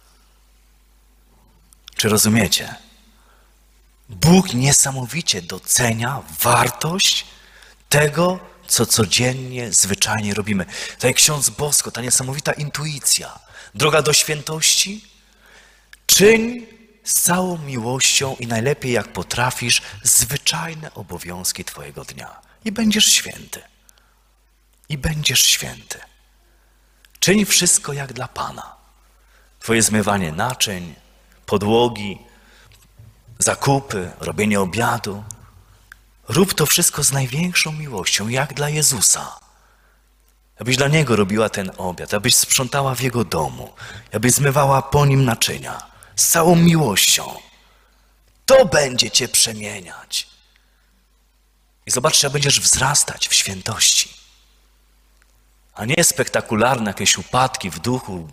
[SPEAKER 1] Czy rozumiecie? Bóg niesamowicie docenia wartość tego, co codziennie, zwyczajnie robimy. Tak jak ksiądz Bosko, ta niesamowita intuicja, droga do świętości. Czyń z całą miłością i najlepiej jak potrafisz zwyczajne obowiązki twojego dnia. I będziesz święty. I będziesz święty. Czyń wszystko jak dla Pana. Twoje zmywanie naczyń, podłogi, zakupy, robienie obiadu. Rób to wszystko z największą miłością, jak dla Jezusa. Abyś dla Niego robiła ten obiad, abyś sprzątała w Jego domu, abyś zmywała po Nim naczynia. Z całą miłością. To będzie cię przemieniać. I zobaczcie, jak będziesz wzrastać w świętości. A nie spektakularne jakieś upadki w duchu,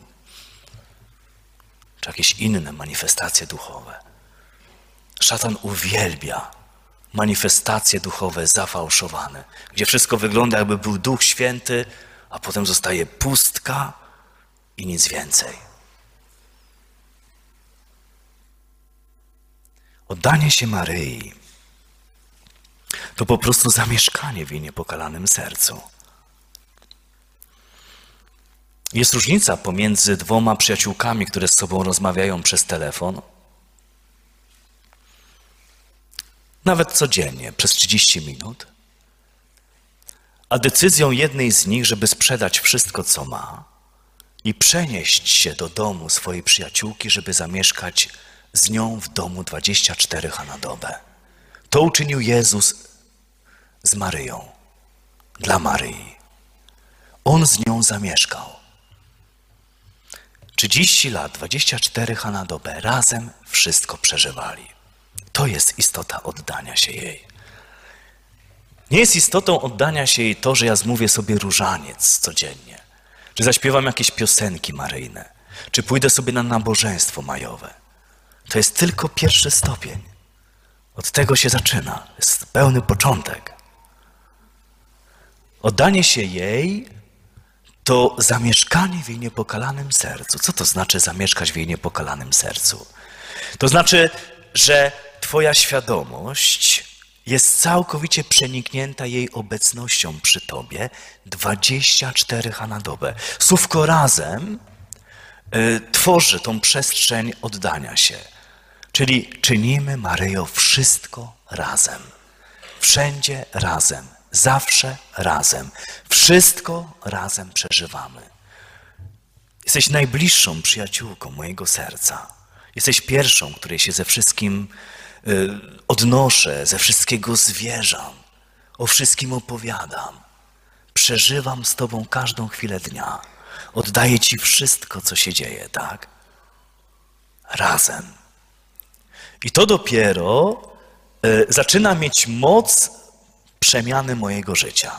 [SPEAKER 1] czy jakieś inne manifestacje duchowe. Szatan uwielbia manifestacje duchowe zafałszowane, gdzie wszystko wygląda, jakby był Duch Święty, a potem zostaje pustka i nic więcej. Oddanie się Maryi to po prostu zamieszkanie w jej niepokalanym sercu. Jest różnica pomiędzy dwoma przyjaciółkami, które z sobą rozmawiają przez telefon, nawet codziennie, przez trzydzieści minut, a decyzją jednej z nich, żeby sprzedać wszystko, co ma i przenieść się do domu swojej przyjaciółki, żeby zamieszkać z nią w domu dwadzieścia cztery ha na dobę. To uczynił Jezus z Maryją, dla Maryi. On z nią zamieszkał. trzydzieści lat, dwadzieścia cztery ha na dobę, razem wszystko przeżywali. To jest istota oddania się jej. Nie jest istotą oddania się jej to, że ja zmówię sobie różaniec codziennie, czy zaśpiewam jakieś piosenki maryjne, czy pójdę sobie na nabożeństwo majowe. To jest tylko pierwszy stopień. Od tego się zaczyna. Jest pełny początek. Oddanie się jej to zamieszkanie w jej niepokalanym sercu. Co to znaczy zamieszkać w jej niepokalanym sercu? To znaczy, że twoja świadomość jest całkowicie przeniknięta jej obecnością przy tobie dwadzieścia cztery ha na dobę. Słówko razem y, tworzy tą przestrzeń oddania się. Czyli czynimy, Maryjo, wszystko razem. Wszędzie razem. Zawsze razem. Wszystko razem przeżywamy. Jesteś najbliższą przyjaciółką mojego serca. Jesteś pierwszą, której się ze wszystkim y, odnoszę, ze wszystkiego zwierzam, o wszystkim opowiadam. Przeżywam z Tobą każdą chwilę dnia. Oddaję Ci wszystko, co się dzieje, tak? Razem. I to dopiero y, zaczyna mieć moc przemiany mojego życia.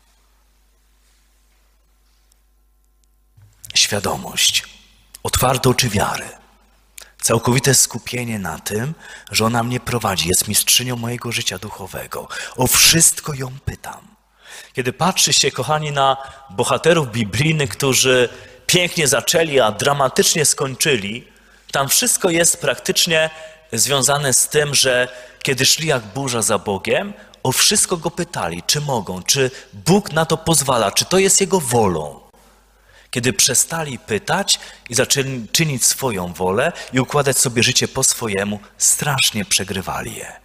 [SPEAKER 1] Świadomość, otwarte oczy wiary, całkowite skupienie na tym, że ona mnie prowadzi, jest mistrzynią mojego życia duchowego. O wszystko ją pytam. Kiedy patrzy się, kochani, na bohaterów biblijnych, którzy pięknie zaczęli, a dramatycznie skończyli, tam wszystko jest praktycznie związane z tym, że kiedy szli jak burza za Bogiem, o wszystko go pytali, czy mogą, czy Bóg na to pozwala, czy to jest Jego wolą. Kiedy przestali pytać i zaczęli czynić swoją wolę i układać sobie życie po swojemu, strasznie przegrywali je.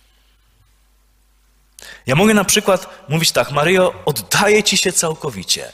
[SPEAKER 1] Ja mogę na przykład mówić tak: Maryjo, oddaję Ci się całkowicie.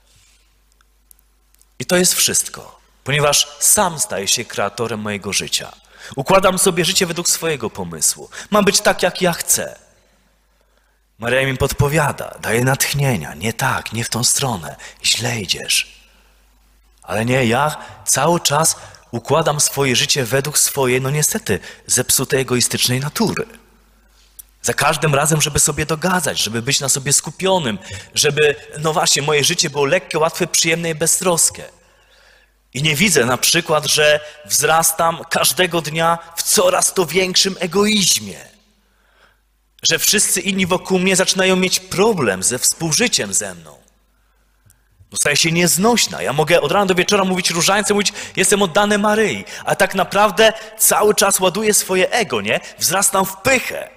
[SPEAKER 1] I to jest wszystko, ponieważ sam staję się kreatorem mojego życia. Układam sobie życie według swojego pomysłu. Mam być tak, jak ja chcę. Maryja mi podpowiada, daje natchnienia. Nie tak, nie w tą stronę. Źle idziesz. Ale nie, ja cały czas układam swoje życie według swojej, no niestety, zepsutej, egoistycznej natury. Za każdym razem, żeby sobie dogadzać, żeby być na sobie skupionym, żeby, no właśnie, moje życie było lekkie, łatwe, przyjemne i beztroskie. I nie widzę na przykład, że wzrastam każdego dnia w coraz to większym egoizmie. Że wszyscy inni wokół mnie zaczynają mieć problem ze współżyciem ze mną. Staje się nieznośna. Ja mogę od rana do wieczora mówić różańce, mówić, jestem oddany Maryi, a tak naprawdę cały czas ładuję swoje ego, nie? Wzrastam w pychę.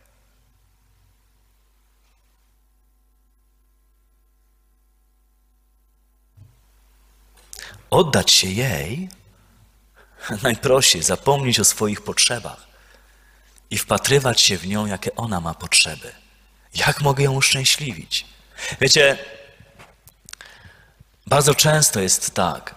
[SPEAKER 1] Oddać się jej, najprościej zapomnieć o swoich potrzebach i wpatrywać się w nią, jakie ona ma potrzeby. Jak mogę ją uszczęśliwić? Wiecie, bardzo często jest tak,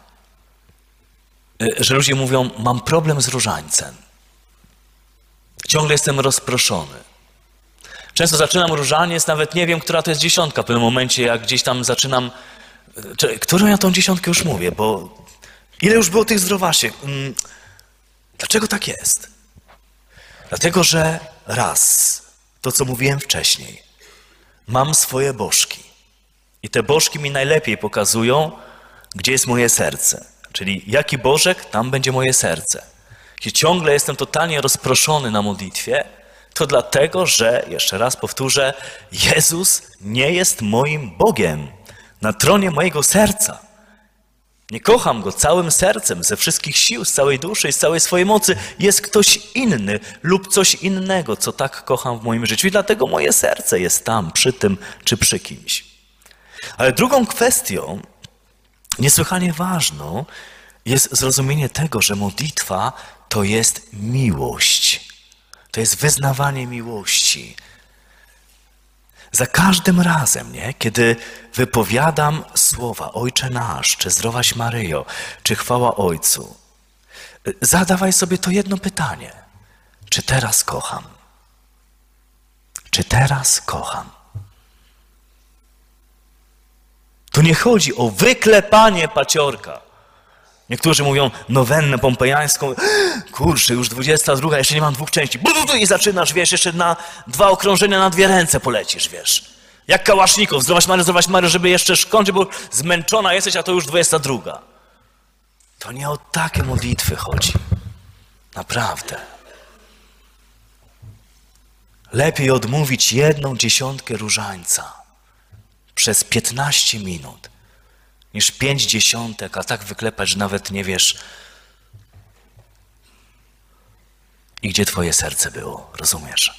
[SPEAKER 1] że ludzie mówią, mam problem z różańcem. Ciągle jestem rozproszony. Często zaczynam różaniec, nawet nie wiem, która to jest dziesiątka w pewnym momencie, jak gdzieś tam zaczynam. Którą ja tą dziesiątkę już mówię, bo ile już było tych zdrowaśek? Dlaczego tak jest? Dlatego, że raz, to co mówiłem wcześniej, mam swoje bożki i te bożki mi najlepiej pokazują, gdzie jest moje serce. Czyli jaki bożek, tam będzie moje serce. Jeśli ciągle jestem totalnie rozproszony na modlitwie, to dlatego, że, jeszcze raz powtórzę, Jezus nie jest moim Bogiem na tronie mojego serca. Nie kocham Go całym sercem, ze wszystkich sił, z całej duszy i z całej swojej mocy. Jest ktoś inny lub coś innego, co tak kocham w moim życiu. I dlatego moje serce jest tam, przy tym czy przy kimś. Ale drugą kwestią, niesłychanie ważną, jest zrozumienie tego, że modlitwa to jest miłość. To jest wyznawanie miłości. Za każdym razem, nie, kiedy wypowiadam słowa Ojcze nasz, czy Zdrowaś Maryjo, czy chwała Ojcu, zadawaj sobie to jedno pytanie. Czy teraz kocham? Czy teraz kocham? Tu nie chodzi o wyklepanie paciorka. Niektórzy mówią nowennę pompejańską, kurczę, już dwudziesta druga, jeszcze nie mam dwóch części. I zaczynasz, wiesz, jeszcze na dwa okrążenia, na dwie ręce polecisz, wiesz. Jak kałasznikow, Zdrowaś Maryjo, Zdrowaś Maryjo, żeby jeszcze szkodzić, bo zmęczona jesteś, a to już dwudziesta druga. To nie o takie modlitwy chodzi. Naprawdę. Lepiej odmówić jedną dziesiątkę różańca przez piętnaście minut, niż pięć dziesiątek, a tak wyklepać, że nawet nie wiesz, i gdzie twoje serce było, rozumiesz?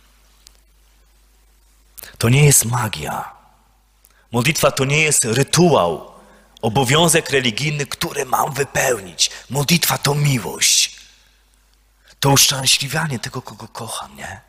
[SPEAKER 1] To nie jest magia. Modlitwa to nie jest rytuał, obowiązek religijny, który mam wypełnić. Modlitwa to miłość. To uszczęśliwianie tego, kogo kocham, nie?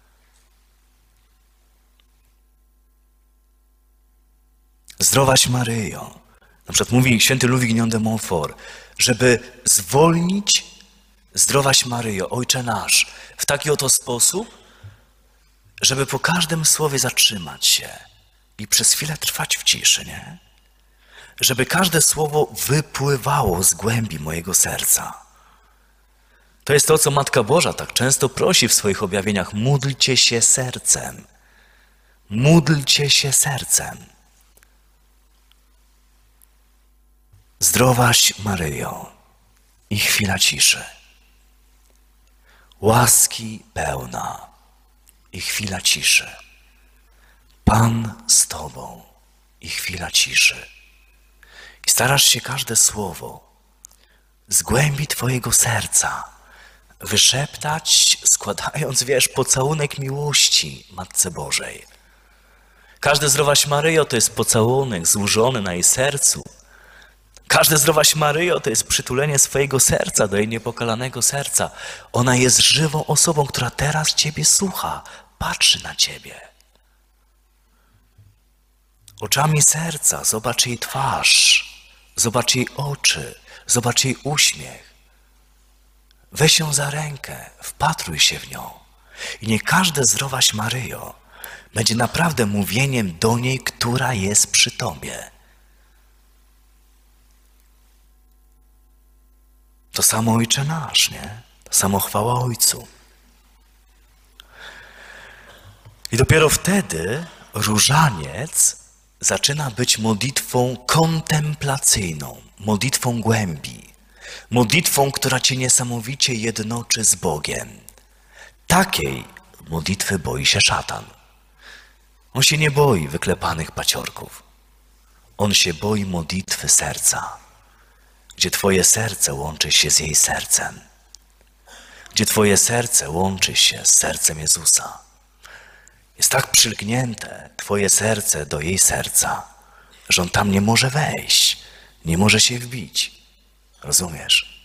[SPEAKER 1] Zdrowaś Maryjo. Na przykład mówi święty Louis-Guignon de Montfort, żeby zwolnić Zdrowaś Maryjo, Ojcze nasz, w taki oto sposób, żeby po każdym słowie zatrzymać się i przez chwilę trwać w ciszy, nie? Żeby każde słowo wypływało z głębi mojego serca. To jest to, co Matka Boża tak często prosi w swoich objawieniach. Módlcie się sercem. Módlcie się sercem. Zdrowaś Maryjo i chwila ciszy. Łaski pełna i chwila ciszy. Pan z Tobą i chwila ciszy. I starasz się każde słowo z głębi Twojego serca wyszeptać, składając, wiesz, pocałunek miłości Matce Bożej. Każde Zdrowaś Maryjo to jest pocałunek złożony na jej sercu Każde zdrowaś Maryjo to jest przytulenie swojego serca do jej niepokalanego serca. Ona jest żywą osobą, która teraz Ciebie słucha, patrzy na Ciebie. Oczami serca zobacz jej twarz, zobacz jej oczy, zobacz jej uśmiech. Weź ją za rękę, wpatruj się w nią. I nie każde zdrowaś Maryjo będzie naprawdę mówieniem do niej, która jest przy Tobie. To samo Ojcze nasz, nie? To samo chwała Ojcu. I dopiero wtedy różaniec zaczyna być modlitwą kontemplacyjną, modlitwą głębi, modlitwą, która Cię niesamowicie jednoczy z Bogiem. Takiej modlitwy boi się szatan. On się nie boi wyklepanych paciorków. On się boi modlitwy serca, gdzie Twoje serce łączy się z jej sercem, gdzie Twoje serce łączy się z sercem Jezusa. Jest tak przylgnięte Twoje serce do jej serca, że on tam nie może wejść, nie może się wbić. Rozumiesz?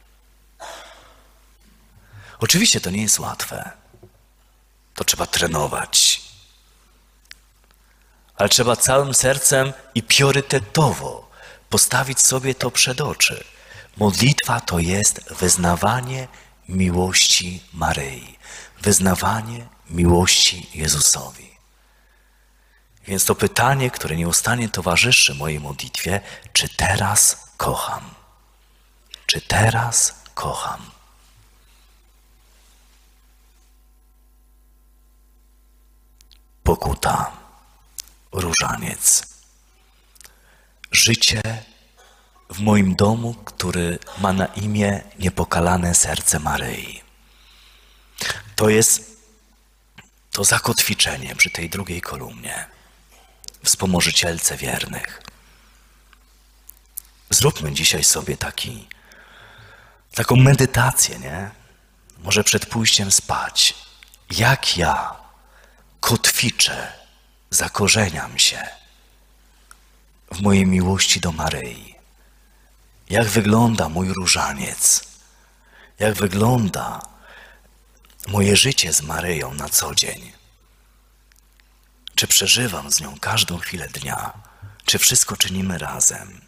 [SPEAKER 1] Oczywiście to nie jest łatwe. To trzeba trenować. Ale trzeba całym sercem i priorytetowo postawić sobie to przed oczy. Modlitwa to jest wyznawanie miłości Maryi. Wyznawanie miłości Jezusowi. Więc to pytanie, które nieustannie towarzyszy mojej modlitwie, czy teraz kocham? Czy teraz kocham? Pokuta, różaniec. Życie w moim domu, który ma na imię Niepokalane Serce Maryi. To jest to zakotwiczenie przy tej drugiej kolumnie, wspomożycielce wiernych. Zróbmy dzisiaj sobie taki, taką medytację, nie? Może przed pójściem spać. Jak ja kotwiczę, zakorzeniam się w mojej miłości do Maryi. Jak wygląda mój różaniec? Jak wygląda moje życie z Maryją na co dzień? Czy przeżywam z nią każdą chwilę dnia? Czy wszystko czynimy razem?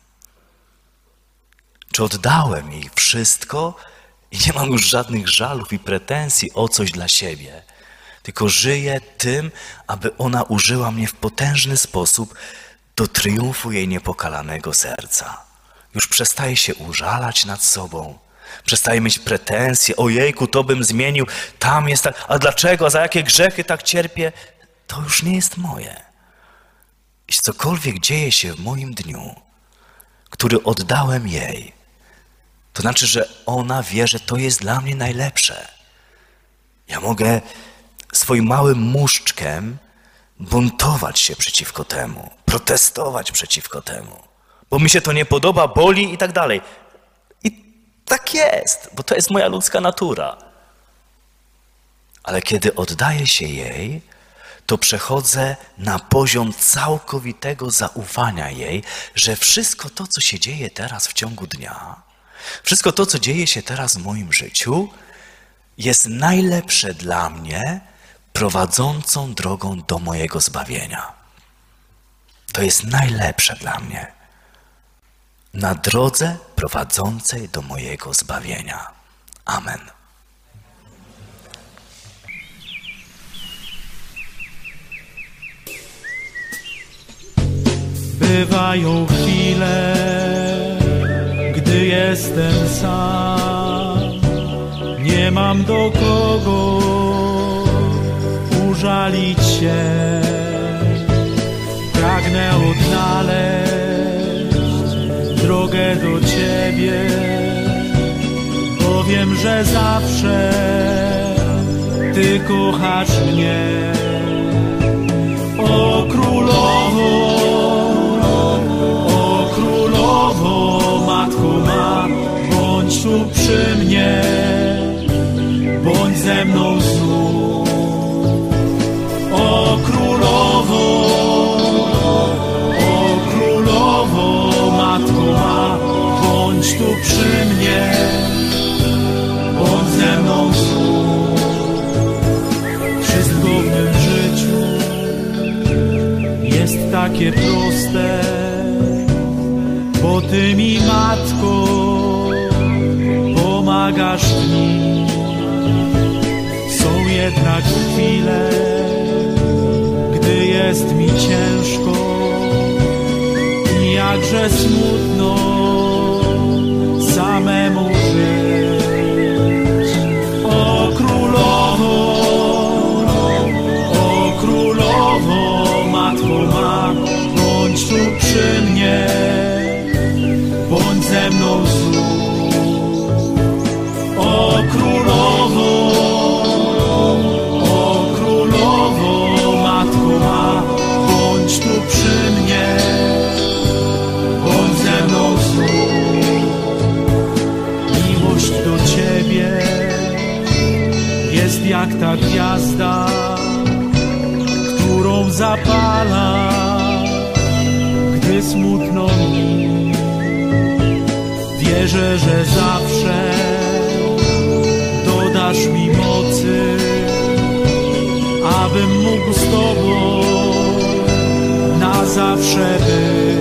[SPEAKER 1] Czy oddałem jej wszystko i nie mam już żadnych żalów i pretensji o coś dla siebie? Tylko żyję tym, aby ona użyła mnie w potężny sposób do triumfu jej niepokalanego serca. Już przestaje się użalać nad sobą, przestaje mieć pretensje, ojejku, to bym zmienił, tam jest tak, a dlaczego, a za jakie grzechy tak cierpię? To już nie jest moje. Jeśli cokolwiek dzieje się w moim dniu, który oddałem jej, to znaczy, że ona wie, że to jest dla mnie najlepsze. Ja mogę swoim małym muszczkiem buntować się przeciwko temu, protestować przeciwko temu, bo mi się to nie podoba, boli i tak dalej. I tak jest, bo to jest moja ludzka natura. Ale kiedy oddaję się jej, to przechodzę na poziom całkowitego zaufania jej, że wszystko to, co się dzieje teraz w ciągu dnia, wszystko to, co dzieje się teraz w moim życiu, jest najlepsze dla mnie, prowadzącą drogą do mojego zbawienia. To jest najlepsze dla mnie. Na drodze prowadzącej do mojego zbawienia. Amen.
[SPEAKER 2] Bywają chwile, gdy jestem sam, nie mam do kogo użalić się. Pragnę odnaleźć drogę do Ciebie, bo wiem, że zawsze Ty kochasz mnie. O Królowo, o Królowo, Matko ma, bądź tu przy mnie, bądź ze mną znów. O Królowo, o Królowo, Matko ma, bądź tu przy mnie, bądź ze mną znów. Wszystko w mym życiu jest takie proste, bo Ty mi, Matko, pomagasz mi. Są jednak chwile, gdy jest mi ciężko i jakże smutno samemu żyć. O Królowo, o Królowo, Matko ma, bądź tu przy mnie, bądź ze mną znów. O Królowo, o Królowo, Matko ma, bądź tu przy mnie, bądź ze mną znów. Miłość do Ciebie jest jak ta gwiazda, którą zapala, gdy smutno mi. Wierzę, że zawsze dodasz mi mocy, abym mógł z Tobą na zawsze być.